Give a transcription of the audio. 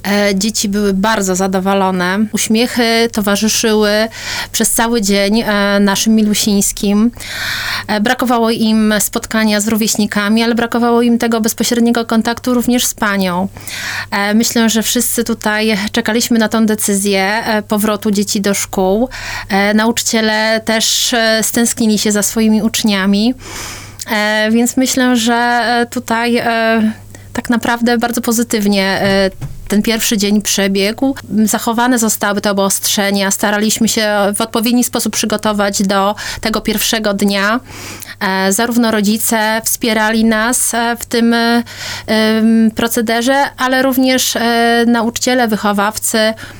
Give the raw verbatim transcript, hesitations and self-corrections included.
Dzieci były bardzo zadowolone. Uśmiechy towarzyszyły przez cały dzień naszym milusińskim. Brakowało im spotkania z rówieśnikami, ale brakowało im tego bezpośredniego kontaktu również z panią. Myślę, że wszyscy tutaj czekaliśmy na tą decyzję powrotu dzieci do szkół. Nauczyciele też stęsknili się za swoimi uczniami, więc myślę, że tutaj tak naprawdę bardzo pozytywnie ten pierwszy dzień przebiegł. Zachowane zostały te obostrzenia. Staraliśmy się w odpowiedni sposób przygotować do tego pierwszego dnia. Zarówno rodzice wspierali nas w tym procederze, ale również nauczyciele, wychowawcy